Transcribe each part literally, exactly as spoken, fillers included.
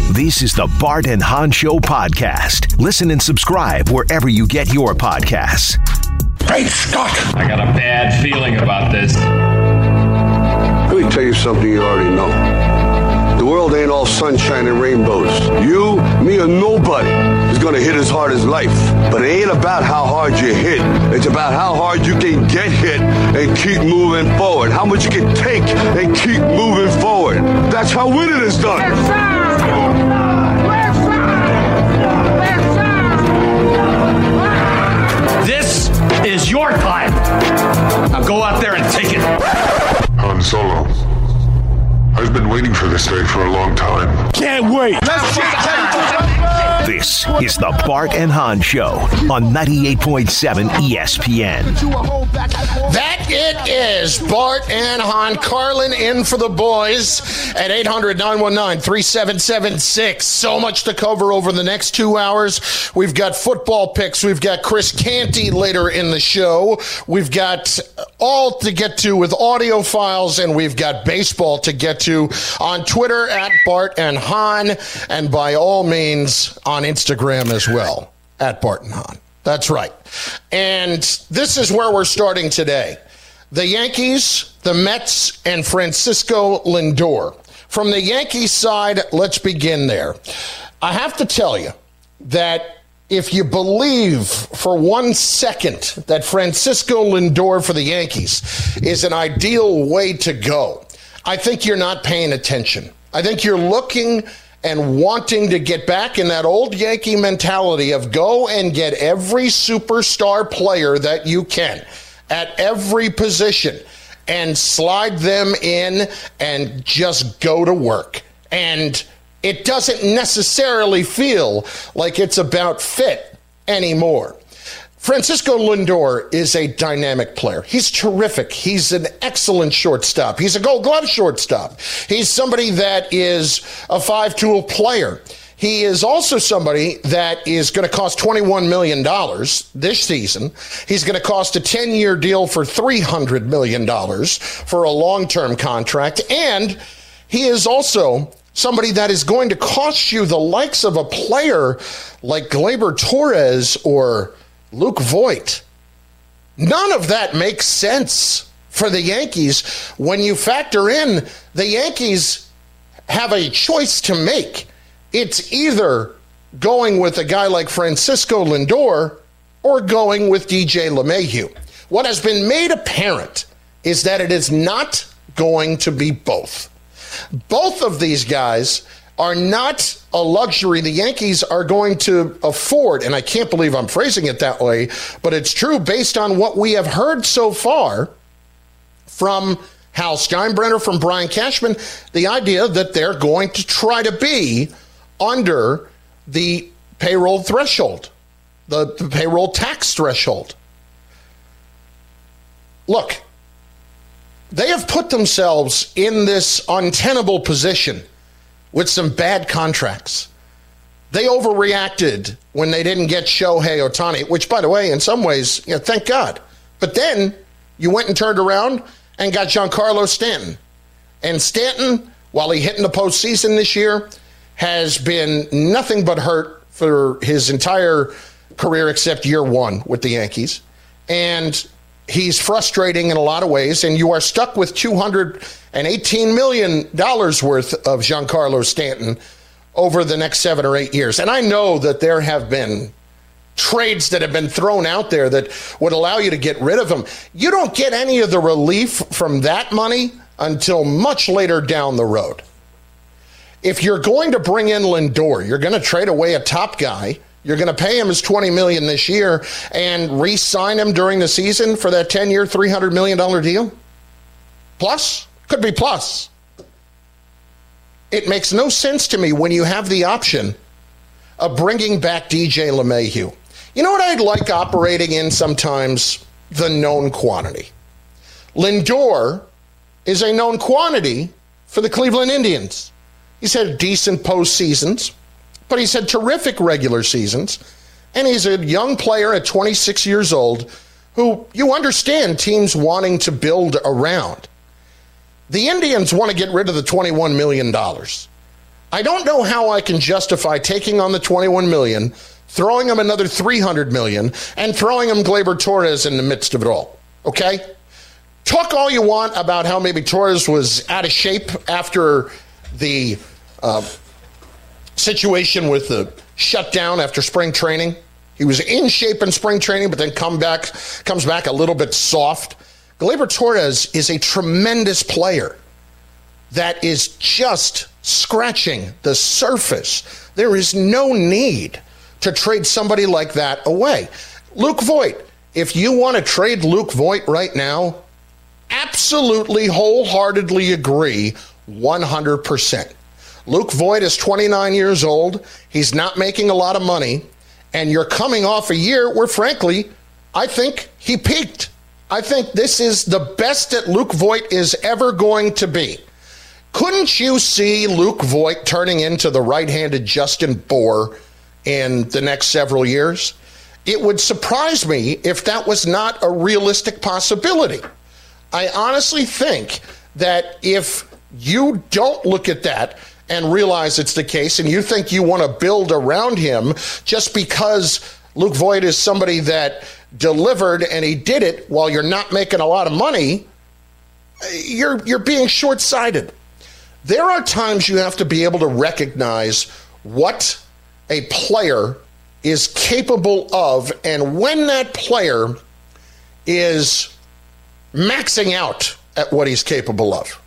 This is the Bart and Hahn Show podcast. Listen and subscribe wherever you get your podcasts. Great Scott! I got a bad feeling about this. Let me tell you something you already know. The world ain't all sunshine and rainbows. You, me, or nobody is gonna hit as hard as life. But it ain't about how hard you hit. It's about how hard you can get hit and keep moving forward. How much you can take and keep moving forward. That's how winning is done. Yes, sir. This is your time. Now go out there and take it. Han Solo, I've been waiting for this day for a long time. Can't wait. Let's get This is the Bart and Hahn Show on ninety-eight point seven E S P N. That it is. Bart and Hahn. Carlin in for the boys at eight hundred, nine one nine, three seven seven six. So much to cover over the next two hours. We've got football picks. We've got Chris Canty later in the show. We've got all to get to with audio files, and we've got baseball to get to on Twitter at Bart and Hahn, and by all means on Instagram as well, at Bart and Hahn. That's right. And this is where we're starting today. The Yankees, the Mets, and Francisco Lindor. From the Yankees side, let's begin there. I have to tell you that if you believe for one second that Francisco Lindor for the Yankees is an ideal way to go, I think you're not paying attention. I think you're looking and wanting to get back in that old Yankee mentality of go and get every superstar player that you can at every position and slide them in and just go to work. And it doesn't necessarily feel like it's about fit anymore. Francisco Lindor is a dynamic player. He's terrific. He's an excellent shortstop. He's a Gold Glove shortstop. He's somebody that is a five-tool player. He is also somebody that is going to cost twenty-one million dollars this season. He's going to cost a ten-year deal for three hundred million dollars for a long-term contract. And he is also somebody that is going to cost you the likes of a player like Gleyber Torres or Luke Voigt. None of that makes sense for the Yankees when you factor in the Yankees have a choice to make. It's either going with a guy like Francisco Lindor or going with D J LeMahieu. What has been made apparent is that it is not going to be both. Both of these guys are not a luxury the Yankees are going to afford, and I can't believe I'm phrasing it that way, but it's true based on what we have heard so far from Hal Steinbrenner, from Brian Cashman, the idea that they're going to try to be under the payroll threshold, the, the payroll tax threshold. Look, they have put themselves in this untenable position with some bad contracts. They overreacted when they didn't get Shohei Ohtani, which, by the way, in some ways, you know, thank God. But then you went and turned around and got Giancarlo Stanton. And Stanton, while he hit in the postseason this year, has been nothing but hurt for his entire career except year one with the Yankees. And he's frustrating in a lot of ways, and you are stuck with two hundred eighteen million dollars worth of Giancarlo Stanton over the next seven or eight years. And I know that there have been trades that have been thrown out there that would allow you to get rid of him. You don't get any of the relief from that money until much later down the road. If you're going to bring in Lindor, you're going to trade away a top guy. You're going to pay him his twenty million dollars this year and re-sign him during the season for that ten-year, three hundred million dollars deal? Plus? Could be plus. It makes no sense to me when you have the option of bringing back D J LeMahieu. You know what I'd like operating in sometimes? The known quantity. Lindor is a known quantity for the Cleveland Indians. He's had decent postseasons, but he's had terrific regular seasons, and he's a young player at twenty-six years old who you understand teams wanting to build around. The Indians want to get rid of the twenty-one million dollars. I don't know how I can justify taking on the twenty-one million dollars, throwing him another three hundred million dollars, and throwing him Gleyber Torres in the midst of it all. Okay? Talk all you want about how maybe Torres was out of shape after the uh, situation with the shutdown after spring training. He was in shape in spring training, but then come back, comes back a little bit soft. Gleyber Torres is a tremendous player that is just scratching the surface. There is no need to trade somebody like that away. Luke Voit, if you want to trade Luke Voit right now, absolutely wholeheartedly agree one hundred percent. Luke Voit is twenty-nine years old. He's not making a lot of money. And you're coming off a year where, frankly, I think he peaked. I think this is the best that Luke Voit is ever going to be. Couldn't you see Luke Voit turning into the right-handed Justin Bohr in the next several years? It would surprise me if that was not a realistic possibility. I honestly think that if you don't look at that and realize it's the case, and you think you want to build around him just because Luke Voit is somebody that delivered and he did it while you're not making a lot of money, you're you're being short-sighted. There are times you have to be able to recognize what a player is capable of, and when that player is maxing out at what he's capable of.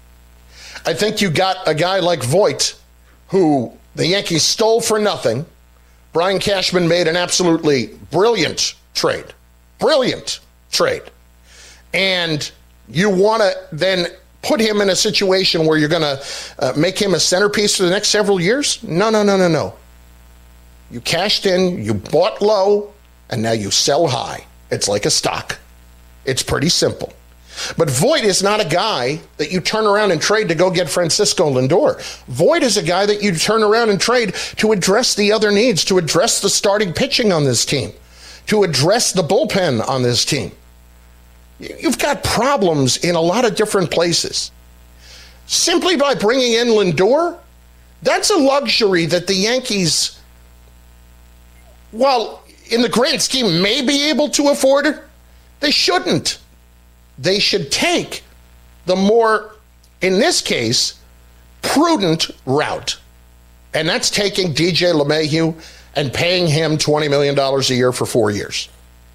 I think you got a guy like Voit, who the Yankees stole for nothing. Brian Cashman made an absolutely brilliant trade. Brilliant trade. And you want to then put him in a situation where you're going to uh, make him a centerpiece for the next several years? No, no, no, no, no. You cashed in, you bought low, and now you sell high. It's like a stock. It's pretty simple. But Voit is not a guy that you turn around and trade to go get Francisco Lindor. Voit is a guy that you turn around and trade to address the other needs, to address the starting pitching on this team, to address the bullpen on this team. You've got problems in a lot of different places. Simply by bringing in Lindor, that's a luxury that the Yankees, while in the grand scheme may be able to afford it, they shouldn't. They should take the more, in this case, prudent route. And that's taking D J LeMahieu and paying him twenty million dollars a year for four years.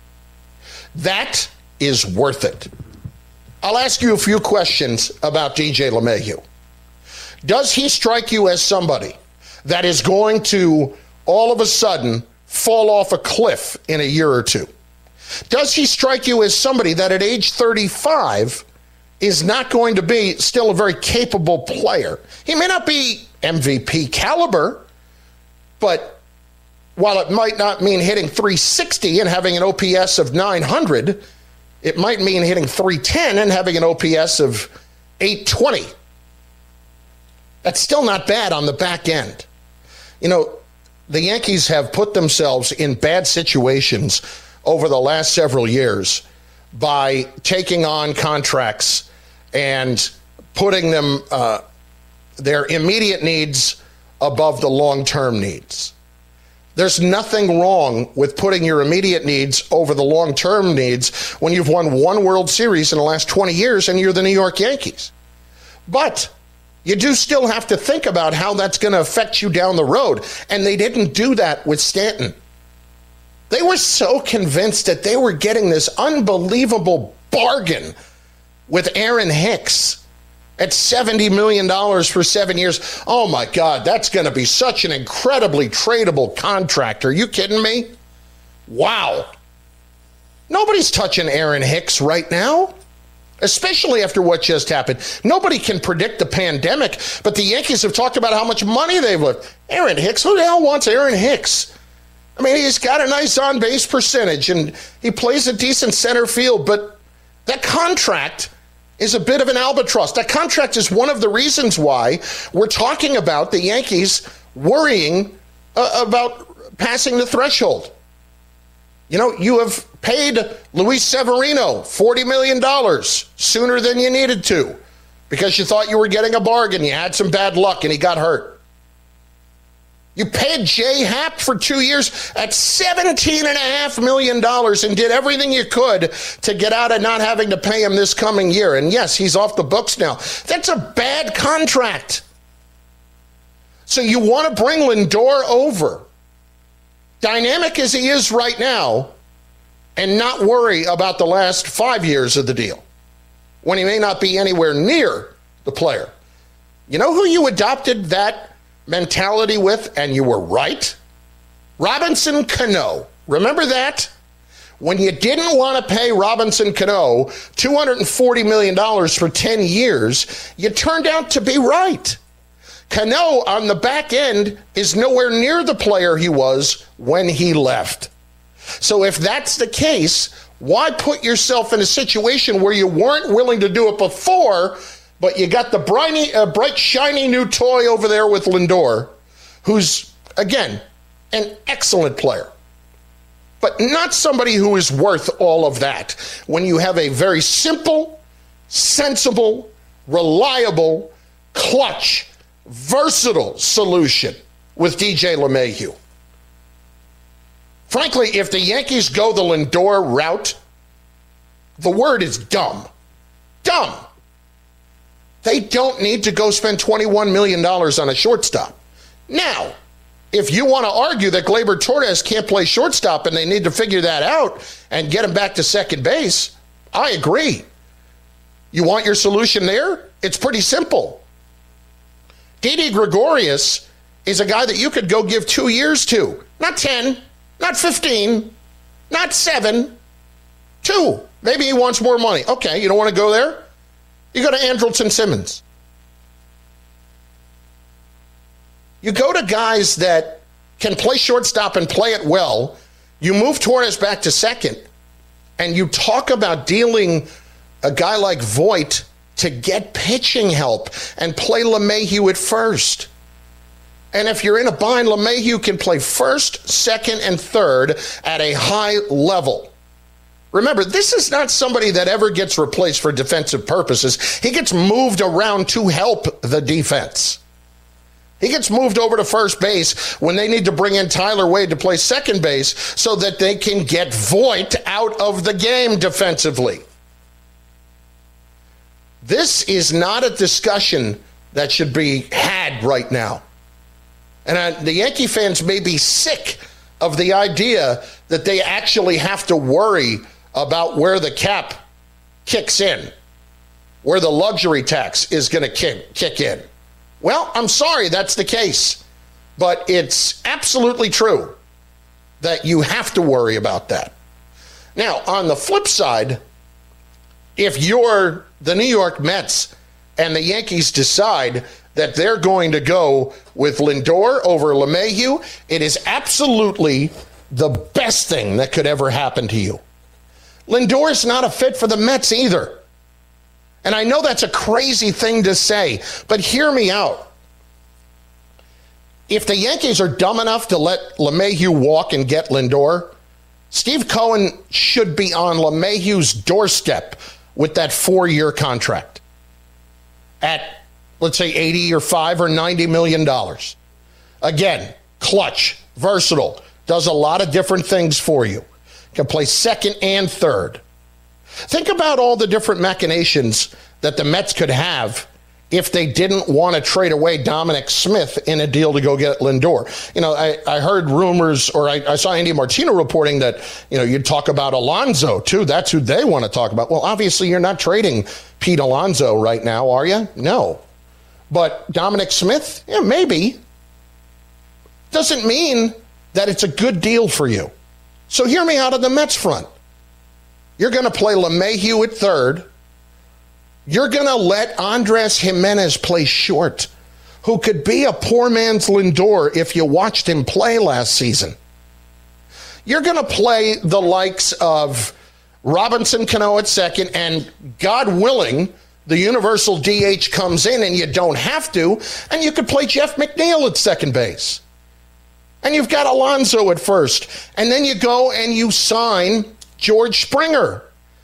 That is worth it. I'll ask you a few questions about D J LeMahieu. Does he strike you as somebody that is going to all of a sudden fall off a cliff in a year or two? Does he strike you as somebody that at age thirty-five is not going to be still a very capable player? He may not be M V P caliber, but while it might not mean hitting three sixty and having an O P S of nine hundred, it might mean hitting three ten and having an O P S of eight twenty. That's still not bad on the back end. You know, the Yankees have put themselves in bad situations over the last several years by taking on contracts and putting them, uh, their immediate needs above the long-term needs. There's nothing wrong with putting your immediate needs over the long-term needs when you've won one World Series in the last twenty years and you're the New York Yankees. But you do still have to think about how that's going to affect you down the road, and they didn't do that with Stanton. They were so convinced that they were getting this unbelievable bargain with Aaron Hicks at seventy million dollars for seven years. Oh, my God, that's going to be such an incredibly tradable contract. Are you kidding me? Wow. Nobody's touching Aaron Hicks right now, especially after what just happened. Nobody can predict the pandemic, but the Yankees have talked about how much money they've left. Aaron Hicks? Who the hell wants Aaron Hicks? I mean, he's got a nice on-base percentage, and he plays a decent center field, but that contract is a bit of an albatross. That contract is one of the reasons why we're talking about the Yankees worrying uh, about passing the threshold. You know, you have paid Luis Severino forty million dollars sooner than you needed to because you thought you were getting a bargain. You had some bad luck, and he got hurt. You paid Jay Happ for two years at seventeen point five million dollars and did everything you could to get out of not having to pay him this coming year. And yes, he's off the books now. That's a bad contract. So you want to bring Lindor over, dynamic as he is right now, and not worry about the last five years of the deal, when he may not be anywhere near the player. You know who you adopted that mentality with, and you were right? Robinson Cano. Remember that? When you didn't want to pay Robinson Cano two hundred forty million dollars for ten years, you turned out to be right. Cano, on the back end, is nowhere near the player he was when he left. So if that's the case, why put yourself in a situation where you weren't willing to do it before, but you got the briny, uh, bright, shiny new toy over there with Lindor, who's, again, an excellent player, but not somebody who is worth all of that when you have a very simple, sensible, reliable, clutch, versatile solution with D J LeMahieu. Frankly, if the Yankees go the Lindor route, the word is dumb. Dumb. They don't need to go spend twenty-one million dollars on a shortstop. Now, if you want to argue that Gleyber Torres can't play shortstop and they need to figure that out and get him back to second base, I agree. You want your solution there? It's pretty simple. Didi Gregorius is a guy that you could go give two years to. Not ten, not fifteen, not seven, two. Maybe he wants more money. Okay, you don't want to go there? You go to Andrelton Simmons. You go to guys that can play shortstop and play it well. You move Torres back to second, and you talk about dealing a guy like Voit to get pitching help and play LeMahieu at first. And if you're in a bind, LeMahieu can play first, second, and third at a high level. Remember, this is not somebody that ever gets replaced for defensive purposes. He gets moved around to help the defense. He gets moved over to first base when they need to bring in Tyler Wade to play second base so that they can get Voit out of the game defensively. This is not a discussion that should be had right now. And uh, the Yankee fans may be sick of the idea that they actually have to worry about where the cap kicks in, where the luxury tax is going to kick, kick in. Well, I'm sorry that's the case, but it's absolutely true that you have to worry about that. Now, on the flip side, if you're the New York Mets and the Yankees decide that they're going to go with Lindor over LeMahieu, it is absolutely the best thing that could ever happen to you. Lindor is not a fit for the Mets either. And I know that's a crazy thing to say, but hear me out. If the Yankees are dumb enough to let LeMahieu walk and get Lindor, Steve Cohen should be on LeMahieu's doorstep with that four-year contract at, let's say, eighty or five or ninety million dollars. Again, clutch, versatile, does a lot of different things for you. Can play second and third. Think about all the different machinations that the Mets could have if they didn't want to trade away Dominic Smith in a deal to go get Lindor. You know, I, I heard rumors, or I, I saw Andy Martino reporting that, you know, you'd talk about Alonso, too. That's who they want to talk about. Well, obviously, you're not trading Pete Alonso right now, are you? No. But Dominic Smith? Yeah, maybe. Doesn't mean that it's a good deal for you. So hear me out on the Mets front. You're going to play LeMahieu at third. You're going to let Andres Jimenez play short, who could be a poor man's Lindor if you watched him play last season. You're going to play the likes of Robinson Cano at second, and God willing, the universal D H comes in and you don't have to, and you could play Jeff McNeil at second base. And you've got Alonso at first. And then you go and you sign George Springer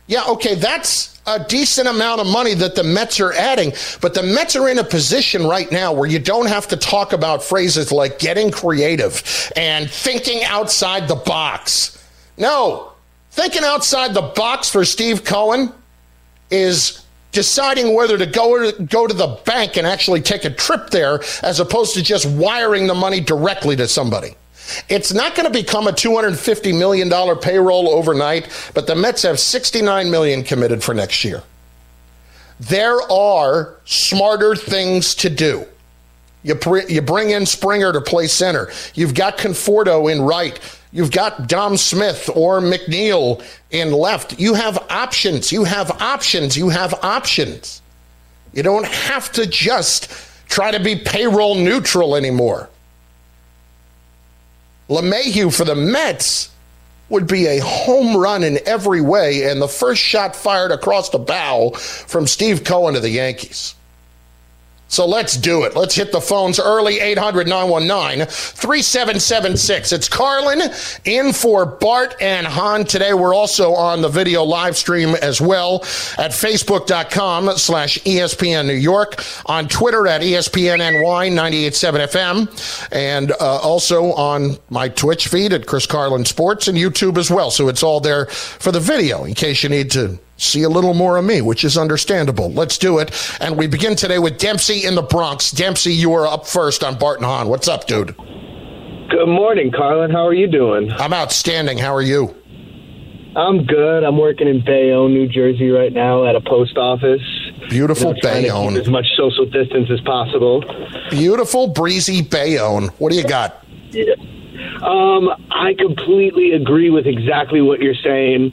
Yeah, okay, that's a decent amount of money that the Mets are adding, but the Mets are in a position right now where you don't have to talk about phrases like getting creative and thinking outside the box. No, thinking outside the box for Steve Cohen is deciding whether to go to, go to the bank and actually take a trip there as opposed to just wiring the money directly to somebody. It's not going to become a two hundred fifty million dollars payroll overnight, but the Mets have sixty-nine million dollars committed for next year. There are smarter things to do. You, pre- you bring in Springer to play center. You've got Conforto in right. You've got Dom Smith or McNeil in left. You have options. You have options. You have options. You don't have to just try to be payroll neutral anymore. LeMahieu for the Mets would be a home run in every way and the first shot fired across the bow from Steve Cohen to the Yankees. So let's do it. Let's hit the phones early, eight hundred, nine one nine, three seven seven six. It's Carlin in for Bart and Hahn. Today we're also on the video live stream as well at facebook.com slash ESPN New York, on Twitter at E S P N N Y ninety-eight point seven F M, and uh, also on my Twitch feed at Chris Carlin Sports and YouTube as well. So it's all there for the video in case you need to see a little more of me, which is understandable. Let's do it. And we begin today with Dempsey in the Bronx. Dempsey, you are up first on Bart and Hahn. What's up, dude? Good morning, Carlin. How are you doing? I'm outstanding. How are you? I'm good. I'm working in Bayonne, New Jersey right now at a post office. Beautiful you know, trying Bayonne. to keep as much social distance as possible. Beautiful, breezy Bayonne. What do you got? Yeah. Um, I completely agree with exactly what you're saying.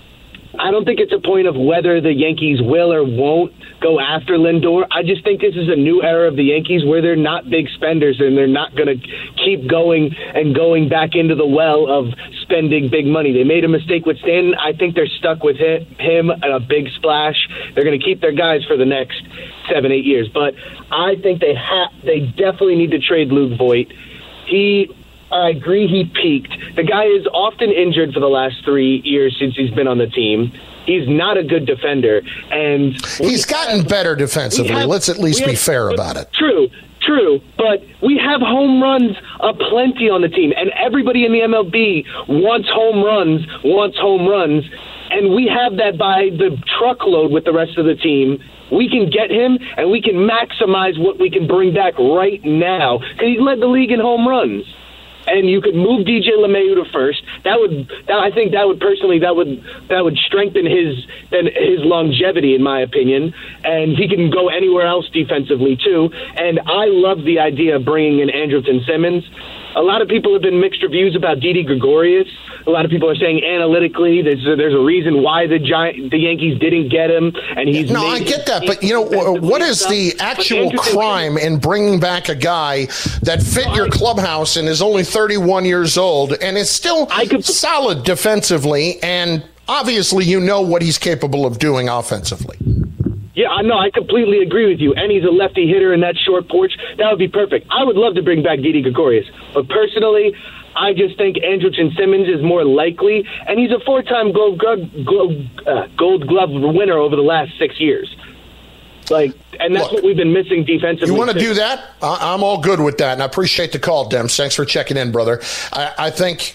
I don't think it's a point of whether the Yankees will or won't go after Lindor. I just think this is a new era of the Yankees where they're not big spenders and they're not going to keep going and going back into the well of spending big money. They made a mistake with Stanton. I think they're stuck with him, him and a big splash. They're going to keep their guys for the next seven, eight years. But I think they ha- they definitely need to trade Luke Voit. He... I agree he peaked. The guy is often injured for the last three years since he's been on the team. He's not a good defender. And he's gotten have, better defensively. Have, Let's at least be have, fair about it. True, true. But we have home runs aplenty on the team. And everybody in the M L B wants home runs, wants home runs. And we have that by the truckload with the rest of the team. We can get him, and we can maximize what we can bring back right now. Because he's led the league in home runs. And you could move D J LeMahieu to first. That would, that, I think, that would personally, that would, that would strengthen his, his longevity, in my opinion. And he can go anywhere else defensively too. And I love the idea of bringing in Andrelton Simmons. A lot of people have been mixed reviews about Didi Gregorius. A lot of people are saying analytically there's a, there's a reason why the Giant, the Yankees didn't get him, and he's no, I get that, but you know what is the actual crime in bringing back a guy that fit your clubhouse and is only thirty-one years old and is still could, solid defensively, and obviously you know what he's capable of doing offensively. Yeah, I know. I completely agree with you. And he's a lefty hitter in that short porch. That would be perfect. I would love to bring back Didi Gregorius. But personally, I just think Andrelton Simmons is more likely. And he's a four-time Gold Glove, Gold, uh, Gold Glove winner over the last six years. Like, and that's Look, what we've been missing defensively. You want to do that? I'm all good with that. And I appreciate the call, Dems. Thanks for checking in, brother. I, I think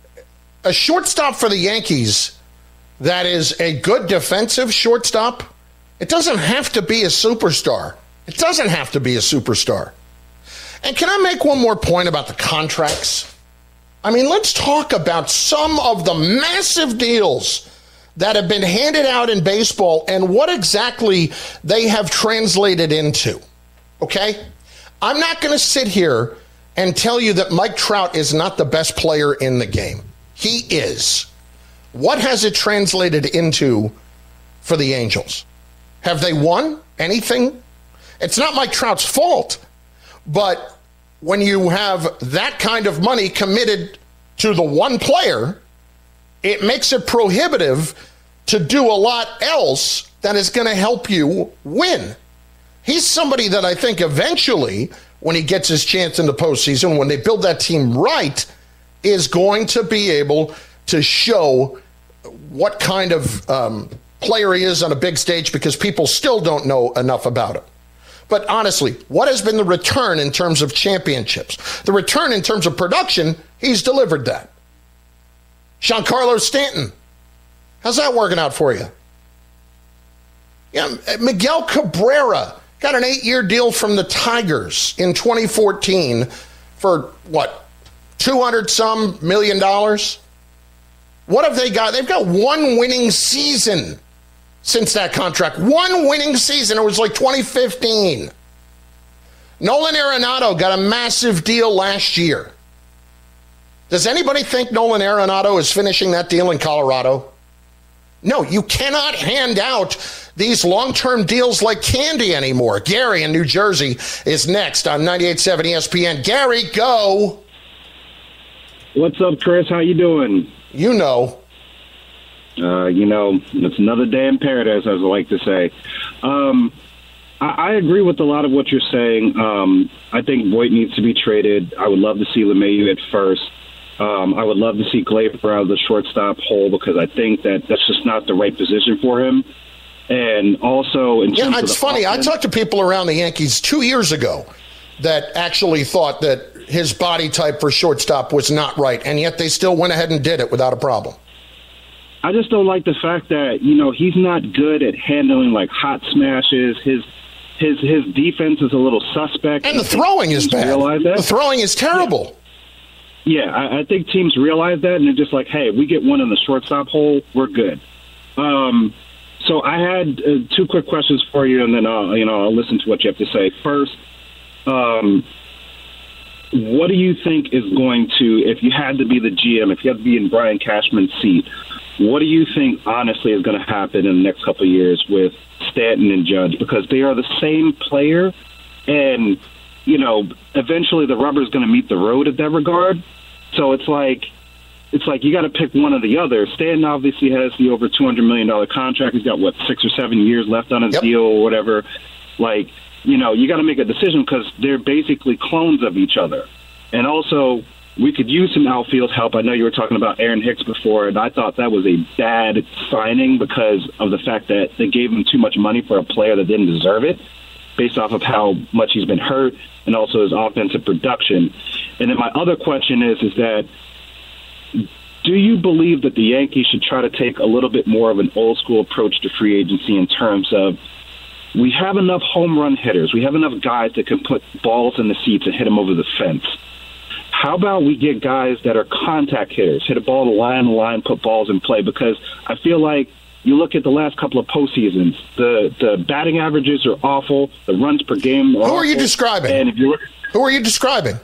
a shortstop for the Yankees that is a good defensive shortstop, it doesn't have to be a superstar. It doesn't have to be a superstar. And can I make one more point about the contracts? I mean, let's talk about some of the massive deals that have been handed out in baseball and what exactly they have translated into. Okay? I'm not going to sit here and tell you that Mike Trout is not the best player in the game. He is. What has it translated into for the Angels? Have they won anything? It's not Mike Trout's fault, but when you have that kind of money committed to the one player, it makes it prohibitive to do a lot else that is going to help you win. He's somebody that I think eventually, when he gets his chance in the postseason, when they build that team right, is going to be able to show what kind of um, player he is on a big stage because people still don't know enough about him. But honestly, what has been the return in terms of championships? The return in terms of production, he's delivered that. Giancarlo Stanton, how's that working out for you? Yeah, Miguel Cabrera got an eight-year deal from the Tigers in twenty fourteen for, what, two hundred some million dollars? What have they got? They've got one winning season since that contract. One winning season. It was like twenty fifteen. Nolan Arenado got a massive deal last year. Does anybody think Nolan Arenado is finishing that deal in Colorado? No, you cannot hand out these long-term deals like candy anymore. Gary in New Jersey is next on ninety-eight point seven E S P N. Gary, go. What's up, Chris? How you doing? You know. Uh, you know, it's another day in paradise, as I like to say. Um, I, I agree with a lot of what you're saying. Um, I think Voit needs to be traded. I would love to see LeMahieu at first. Um, I would love to see Gleyber out of the shortstop hole because I think that that's just not the right position for him. And also, in yeah, terms it's of the funny. offense, I talked to people around the Yankees two years ago that actually thought that his body type for shortstop was not right, and yet they still went ahead and did it without a problem. I just don't like the fact that, you know, he's not good at handling, like, hot smashes. His his his defense is a little suspect. And the throwing is bad. The throwing is terrible. Yeah, yeah I, I think teams realize that, and they're just like, hey, we get one in the shortstop hole, we're good. Um, so I had uh, two quick questions for you, and then I'll, you know, I'll listen to what you have to say. First, um, what do you think is going to, if you had to be the G M, if you had to be in Brian Cashman's seat, what do you think, honestly, is going to happen in the next couple of years with Stanton and Judge? Because they are the same player, and, you know, eventually the rubber is going to meet the road in that regard. So it's like, it's like you got to pick one or the other. Stanton obviously has the over two hundred million dollars contract. He's got, what, six or seven years left on his yep. deal or whatever. Like, you know, you got to make a decision because they're basically clones of each other. And also, we could use some outfield help. I know you were talking about Aaron Hicks before, and I thought that was a bad signing because of the fact that they gave him too much money for a player that didn't deserve it, based off of how much he's been hurt and also his offensive production. And then my other question is, is that do you believe that the Yankees should try to take a little bit more of an old-school approach to free agency in terms of we have enough home run hitters, we have enough guys that can put balls in the seats and hit them over the fence. How about we get guys that are contact hitters, hit a ball to line, line, put balls in play? Because I feel like you look at the last couple of postseasons, the the batting averages are awful, the runs per game are Who awful. are you describing? And if you look, Who are you describing?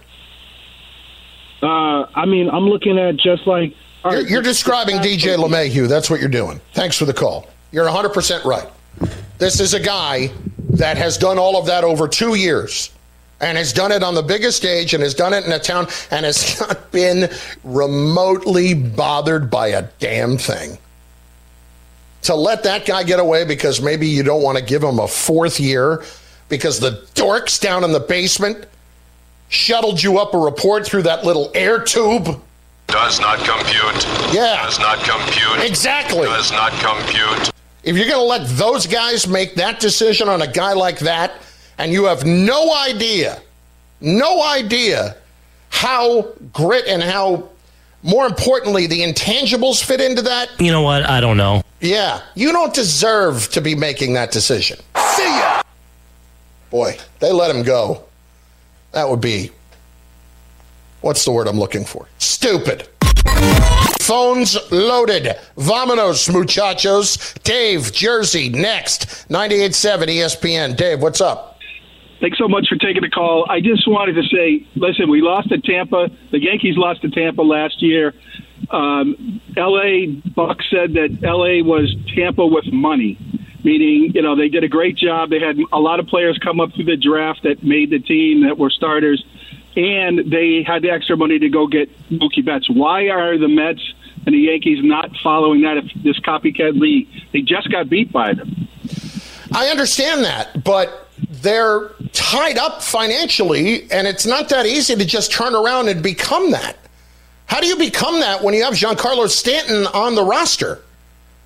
Uh, I mean, I'm looking at just like... You're, right, you're describing D J LeMahieu. That's what you're doing. Thanks for the call. You're one hundred percent right. This is a guy that has done all of that over two years. And has done it on the biggest stage and has done it in a town and has not been remotely bothered by a damn thing. To let that guy get away because maybe you don't want to give him a fourth year because the dorks down in the basement shuttled you up a report through that little air tube. Does not compute. Yeah. Does not compute. Exactly. Does not compute. If you're going to let those guys make that decision on a guy like that, and you have no idea, no idea how grit and how, more importantly, the intangibles fit into that. You know what? I don't know. Yeah, you don't deserve to be making that decision. See ya! Boy, they let him go. That would be, what's the word I'm looking for? Stupid. Phones loaded. Vamonos, muchachos. Dave, Jersey, next. ninety-eight point seven E S P N. Dave, what's up? Thanks so much for taking the call. I just wanted to say, listen, we lost to Tampa. The Yankees lost to Tampa last year. Um, L A, Buck said that L A was Tampa with money, meaning, you know, they did a great job. They had a lot of players come up through the draft that made the team that were starters, and they had the extra money to go get Mookie Betts. Why are the Mets and the Yankees not following that, if this copycat league? They just got beat by them. I understand that, but they're tied up financially, and it's not that easy to just turn around and become that. How do you become that when you have Giancarlo Stanton on the roster?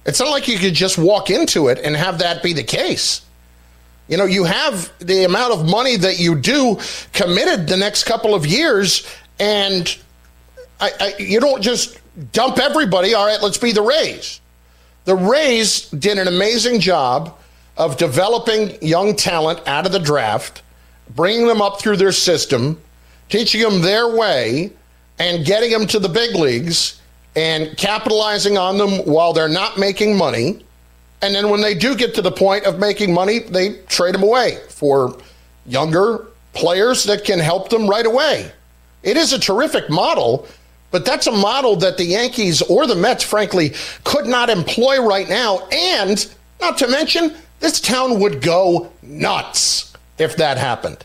It's not like you could just walk into it and have that be the case. You know, you have the amount of money that you do committed the next couple of years, and I, I, you don't just dump everybody. All right, let's be the Rays. The Rays did an amazing job of developing young talent out of the draft, bringing them up through their system, teaching them their way, and getting them to the big leagues and capitalizing on them while they're not making money. And then when they do get to the point of making money, they trade them away for younger players that can help them right away. It is a terrific model, but that's a model that the Yankees or the Mets, frankly, could not employ right now. And not to mention, this town would go nuts if that happened.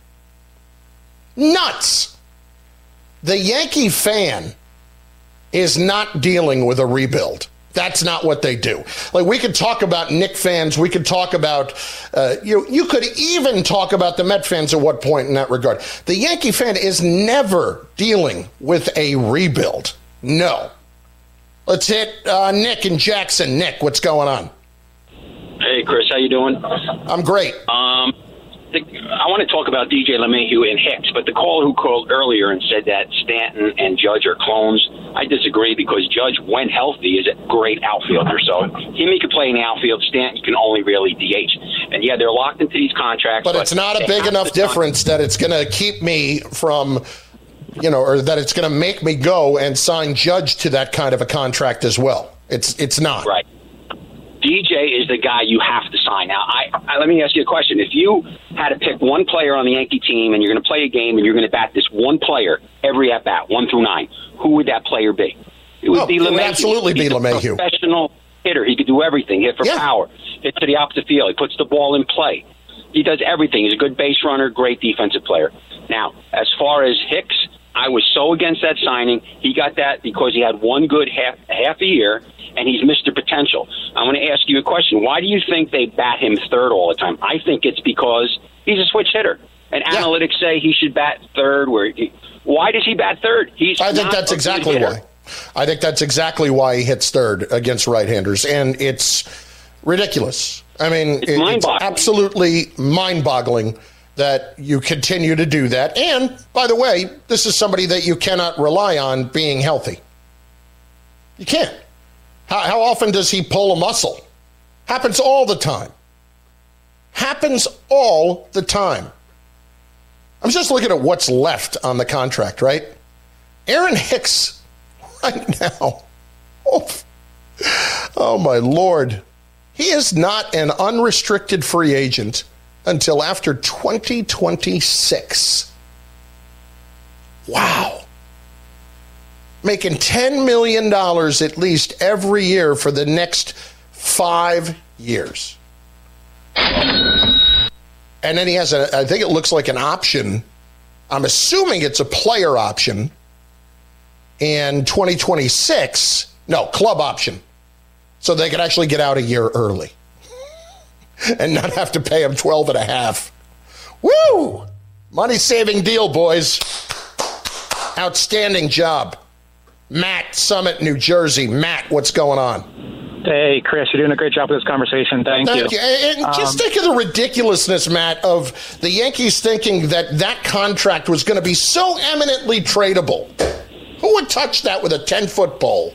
Nuts. The Yankee fan is not dealing with a rebuild. That's not what they do. Like, we could talk about Knick fans. We could talk about, uh, you know, you could even talk about the Met fans at what point in that regard. The Yankee fan is never dealing with a rebuild. No. Let's hit uh, Nick in Jackson. Nick, what's going on? Hey, Chris, how you doing? I'm great. Um, the, I want to talk about D J LeMahieu and Hicks, but the caller who called earlier and said that Stanton and Judge are clones, I disagree, because Judge, when healthy, is a great outfielder. So him, he could play in the outfield. Stanton can only really D H. And, yeah, they're locked into these contracts. But, but it's not a big enough difference that it's going to keep me from, you know, or that it's going to make me go and sign Judge to that kind of a contract as well. It's it's not. Right. D J is the guy you have to sign. Now, I, I let me ask you a question. If you had to pick one player on the Yankee team and you're going to play a game and you're going to bat this one player every at-bat, one through nine, who would that player be? It would oh, be LeMahieu. It would absolutely be LeMahieu. He's a professional hitter. He could do everything. Hit for yeah. power. Hit to the opposite field. He puts the ball in play. He does everything. He's a good base runner, great defensive player. Now, as far as Hicks, I was so against that signing. He got that because he had one good half half a year, and he's Mister Potential. I want to ask you a question. Why do you think they bat him third all the time? I think it's because he's a switch hitter. And yeah. analytics say he should bat third. Where he, why does he bat third? He's I think that's exactly why. I think that's exactly why he hits third against right-handers, and it's ridiculous. I mean, it's, it, it's absolutely mind-boggling that you continue to do that. And, by the way, this is somebody that you cannot rely on being healthy. You can't. How, how often does he pull a muscle? Happens all the time. Happens all the time. I'm just looking at what's left on the contract, right? Aaron Hicks, right now. Oh, oh my Lord. He is not an unrestricted free agent until after twenty twenty-six. Wow. Making ten million dollars at least every year for the next five years. And then he has a, I think it looks like an option. I'm assuming it's a player option in twenty twenty-six. No, club option. So they could actually get out a year early and not have to pay him twelve and a half. Woo! Money-saving deal, boys. Outstanding job. Matt, Summit, New Jersey. Matt, what's going on? Hey, Chris, you're doing a great job with this conversation. Thank, Thank you. you. And um, just think of the ridiculousness, Matt, of the Yankees thinking that that contract was going to be so eminently tradable. Who would touch that with a ten-foot pole?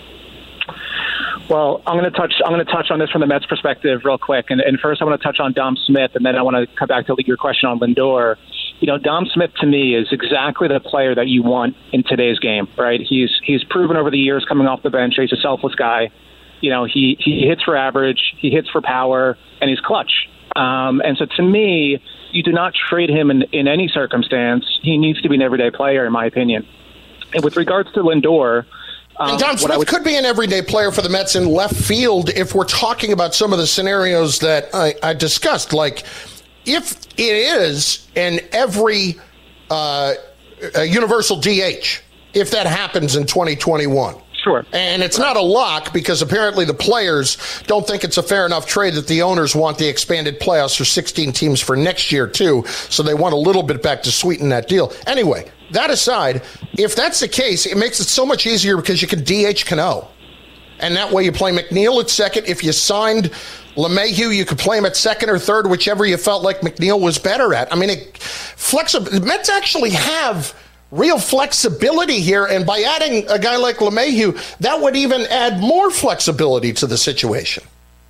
Well, I'm going to touch. I'm going to touch on this from the Mets' perspective, real quick. And, and first, I want to touch on Dom Smith, and then I want to come back to your question on Lindor. You know, Dom Smith to me is exactly the player that you want in today's game, right? He's he's proven over the years coming off the bench he's a selfless guy. You know, he he hits for average, he hits for power, and he's clutch. Um, and so, to me, you do not trade him in, in any circumstance. He needs to be an everyday player, in my opinion. And with regards to Lindor. Um, and Dom Smith would, could be an everyday player for the Mets in left field if we're talking about some of the scenarios that I, I discussed. Like, if it is an every uh, a universal D H, if that happens in twenty twenty-one. Sure. And it's not a lock because apparently the players don't think it's a fair enough trade that the owners want the expanded playoffs for sixteen teams for next year, too. So they want a little bit back to sweeten that deal. Anyway, that aside, if that's the case, it makes it so much easier because you can D H Cano. and that way you play McNeil at second. If you signed LeMahieu, you could play him at second or third, whichever you felt like McNeil was better at. I mean, it, flexi- the Mets actually have real flexibility here, and by adding a guy like LeMahieu, that would even add more flexibility to the situation.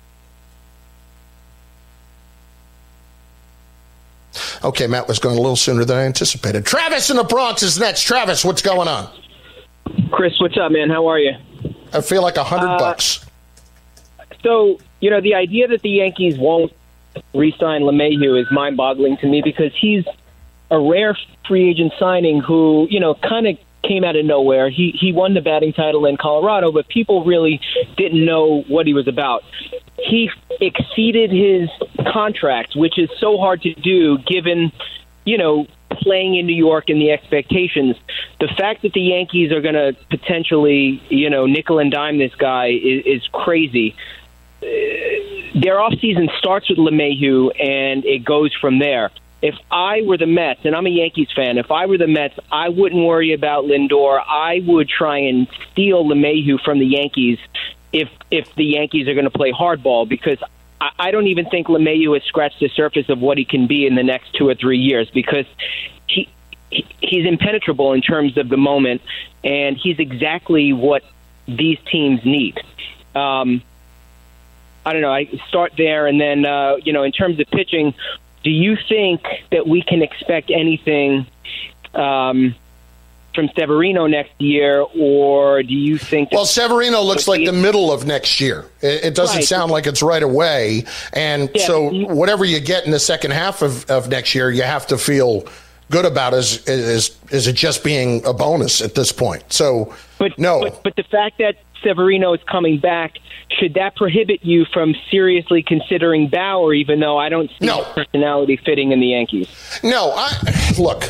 Okay, Matt was going a little sooner than I anticipated. Travis in the Bronx is next. Travis, what's going on? Chris, what's up, man? How are you? I feel like a hundred uh, bucks. So, you know, the idea that the Yankees won't re-sign LeMahieu is mind-boggling to me because he's a rare free agent signing who, you know, kind of came out of nowhere. He he won the batting title in Colorado, but people really didn't know what he was about. He exceeded his contract, which is so hard to do given, you know, playing in New York and the expectations. The fact that the Yankees are going to potentially, you know, nickel and dime this guy is, is crazy. Uh, their offseason starts with LeMahieu, and it goes from there. If I were the Mets, and I'm a Yankees fan, if I were the Mets, I wouldn't worry about Lindor. I would try and steal LeMahieu from the Yankees if if the Yankees are going to play hardball, because I, I don't even think LeMahieu has scratched the surface of what he can be in the next two or three years, because he, he he's impenetrable in terms of the moment, and he's exactly what these teams need. Um, I don't know. I start there, and then, uh, you know, in terms of pitching, do you think that we can expect anything um, from Severino next year, or do you think... Well, Severino looks like the middle of next year. It, it doesn't right. sound like it's right away. And yeah, so whatever you get in the second half of, of next year, you have to feel good about is, is, is it just being a bonus at this point? So, but, no. But, but the fact that Severino is coming back, should that prohibit you from seriously considering Bauer, even though I don't see no. his personality fitting in the Yankees? No, I look,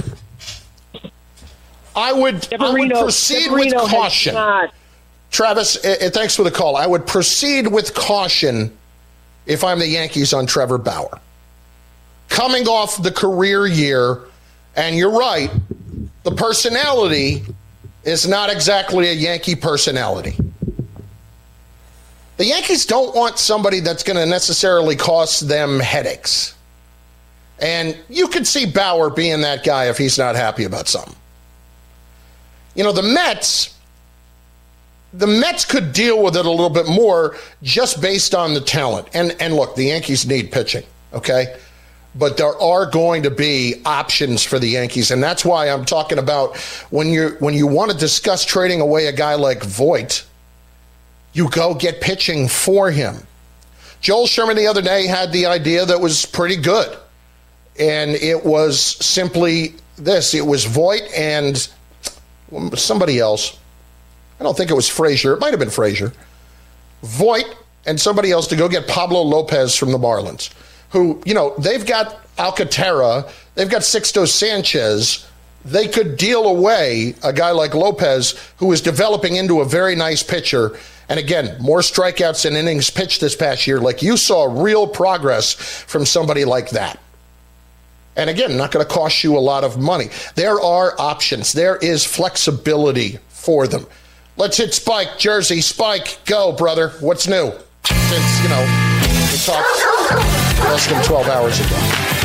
I would, Severino, I would proceed Severino with caution. Not... Travis, uh, thanks for the call. I would proceed with caution if I'm the Yankees on Trevor Bauer. Coming off the career year, and you're right, the personality is not exactly a Yankee personality. The Yankees don't want somebody that's going to necessarily cost them headaches. And you could see Bauer being that guy if he's not happy about something. You know, the Mets, the Mets could deal with it a little bit more just based on the talent. And and look, the Yankees need pitching, okay? But there are going to be options for the Yankees, and that's why I'm talking about when you when you want to discuss trading away a guy like Voit, you go get pitching for him. Joel Sherman the other day had the idea that was pretty good, and it was simply this. It was Voit and somebody else. I don't think it was Frazier. It might have been Frazier. Voit and somebody else to go get Pablo Lopez from the Marlins, who, you know, they've got Alcantara, they've got Sixto Sanchez. They could deal away a guy like Lopez, who is developing into a very nice pitcher. And again, more strikeouts and innings pitched this past year. Like, you saw real progress from somebody like that. And again, not going to cost you a lot of money. There are options. There is flexibility for them. Let's hit Spike, Jersey. Spike, go, brother. What's new? Since, you know, we talked less than twelve hours ago.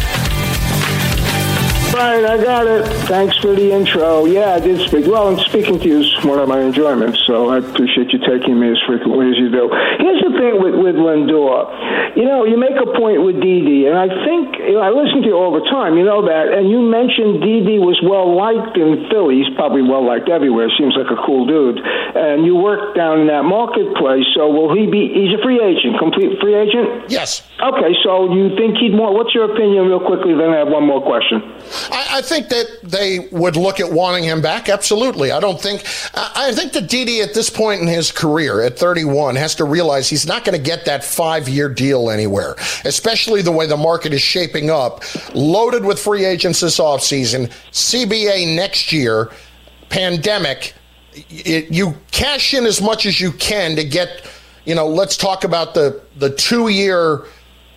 Right, I got it. Thanks for the intro. Yeah, I did speak. Well, and speaking to you is one of my enjoyments, so I appreciate you taking me as frequently as you do. Here's the thing with, with Lindor. You know, you make a point with Didi, and I think, you know, I listen to you all the time, you know that, and you mentioned Didi was well-liked in Philly. He's probably well-liked everywhere. Seems like a cool dude. And you work down in that marketplace, so will he be, he's a free agent, complete free agent? Yes. Okay, so you think he'd more, what's your opinion real quickly, then I have one more question. I, I think that they would look at wanting him back. Absolutely. I don't think, I, I think that Didi at this point in his career at thirty-one has to realize he's not going to get that five-year deal anywhere, especially the way the market is shaping up, loaded with free agents this offseason, C B A next year, pandemic. It, you cash in as much as you can to get, you know, let's talk about the, the two-year